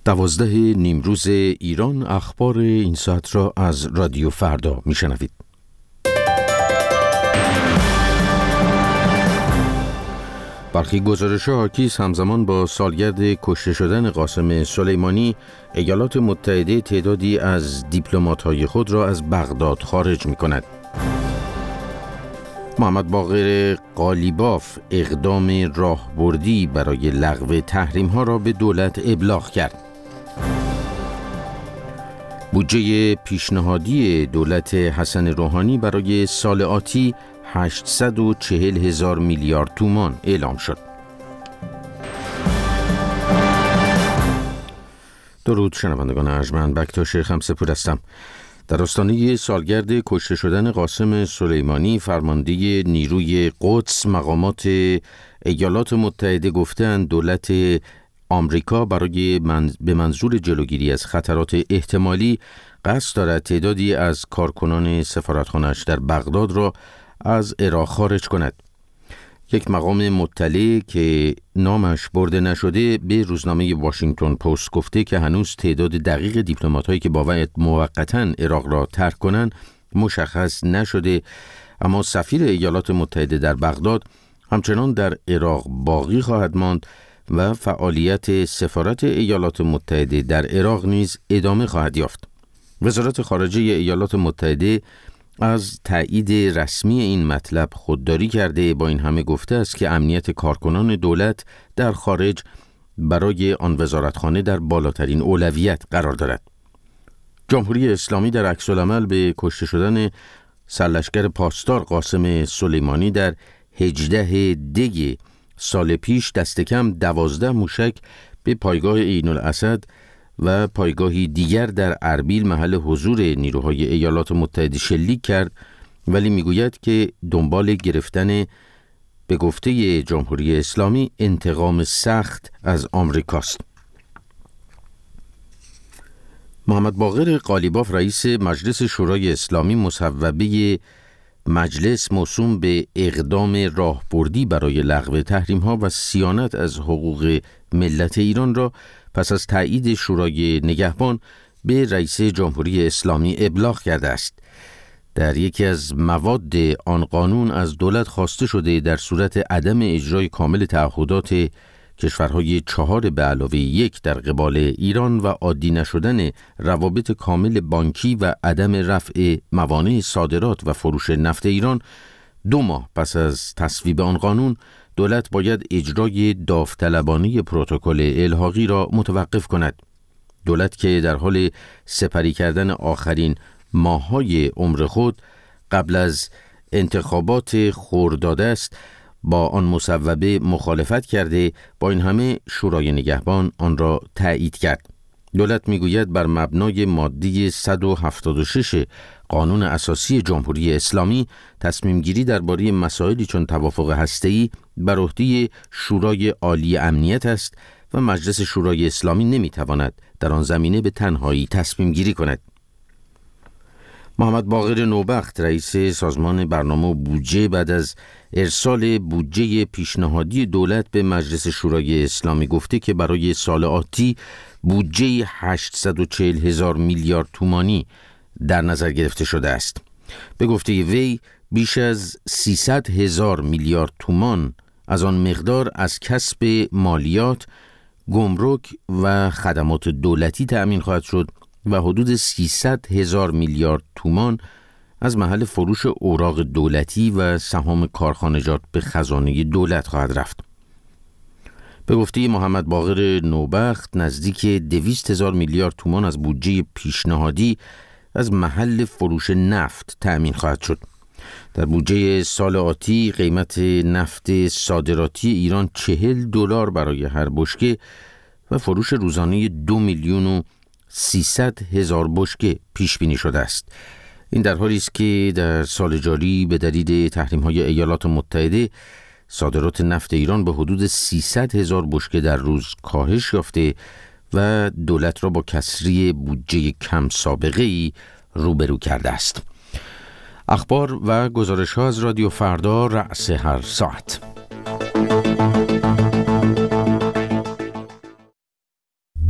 12 نیمروز ایران، اخبار این ساعت را از رادیو فردا میشنوید. برخی گزارش‌ها حاکی همزمان با سالگرد کشته شدن قاسم سلیمانی، ایالات متحده تعدادی از دیپلمات‌های خود را از بغداد خارج می‌کند. محمد باقر قالیباف اقدام راهبردی برای لغو تحریم‌ها را به دولت ابلاغ کرد. بودجه پیشنهادی دولت حسن روحانی برای سال آتی 840,000 میلیارد تومان اعلام شد. درود شنوندگان ارجمند، بکتاش خمسپور هستم. در آستانه سالگرد کشته شدن قاسم سلیمانی، فرمانده نیروی قدس، مقامات ایالات متحده گفتند دولت آمریکا برای به منظور جلوگیری از خطرات احتمالی قصد دارد تعدادی از کارکنان سفارتخانه‌اش در بغداد را از عراق خارج کند. یک مقام مطلع که نامش برده نشده به روزنامه واشنگتن پست گفته که هنوز تعداد دقیق دیپلمات‌هایی که باید موقتاً عراق را ترک کنند مشخص نشده، اما سفیر ایالات متحده در بغداد همچنان در عراق باقی خواهد ماند و فعالیت سفارت ایالات متحده در عراق نیز ادامه خواهد یافت. وزارت خارجه ایالات متحده از تایید رسمی این مطلب خودداری کرده، با این همه گفته است که امنیت کارکنان دولت در خارج برای آن وزارتخانه در بالاترین اولویت قرار دارد. جمهوری اسلامی در عکس‌العمل به کشته شدن سرلشکر پاسدار قاسم سلیمانی در 18 دی سال پیش دست کم 12 موشک به پایگاه عین الاسد و پایگاهی دیگر در اربیل محل حضور نیروهای ایالات متحده شلیک کرد، ولی میگوید که دنبال گرفتن به گفته جمهوری اسلامی انتقام سخت از آمریکاست. محمد باقر قالیباف رئیس مجلس شورای اسلامی مصوبه مجلس موسوم به اقدام راهبردی برای لغو تحریم‌ها و صیانت از حقوق ملت ایران را پس از تایید شورای نگهبان به رئیس جمهوری اسلامی ابلاغ کرده است. در یکی از مواد آن قانون از دولت خواسته شده در صورت عدم اجرای کامل تعهدات کشورهای 4+1 در قبال ایران و عادی نشدن روابط کامل بانکی و عدم رفع موانع صادرات و فروش نفت ایران، 2 ماه پس از تصویب آن قانون دولت باید اجرای داوطلبانه پروتکل الحاقی را متوقف کند. دولت که در حال سپری کردن آخرین ماه‌های عمر خود قبل از انتخابات خرداد است، با آن مصوبه مخالفت کرده، با این همه شورای نگهبان آن را تایید کرد. دولت میگوید بر مبنای ماده 176 قانون اساسی جمهوری اسلامی تصمیم گیری درباره مسائلی چون توافق هسته‌ای بر عهده شورای عالی امنیت است و مجلس شورای اسلامی نمیتواند در آن زمینه به تنهایی تصمیم گیری کند. محمد باقر نوبخت رئیس سازمان برنامه و بودجه بعد از ارسال بودجه پیشنهادی دولت به مجلس شورای اسلامی گفته که برای سال آتی بودجه 840,000 میلیارد تومانی در نظر گرفته شده است. به گفته وی بیش از 300,000 میلیارد تومان از آن مقدار از کسب مالیات، گمرک و خدمات دولتی تأمین خواهد شد و حدود 300,000 میلیارد تومان از محل فروش اوراق دولتی و سهام کارخانجات به خزانه دولت خواهد رفت. به گفته محمد باقر نوبخت نزدیک 200,000 میلیارد تومان از بودجه پیشنهادی از محل فروش نفت تأمین خواهد شد. در بودجه سال آتی قیمت نفت صادراتی ایران $40 برای هر بشکه و فروش روزانه 2,300,000 بشکه پیش بینی شده است. این در حالی است که در سال جاری به دلیل تحریم‌های ایالات متحده صادرات نفت ایران به حدود 300,000 بشکه در روز کاهش یافته و دولت را با کسری بودجه کم سابقه‌ای روبرو کرده است. اخبار و گزارش‌ها از رادیو فردا رأس هر ساعت.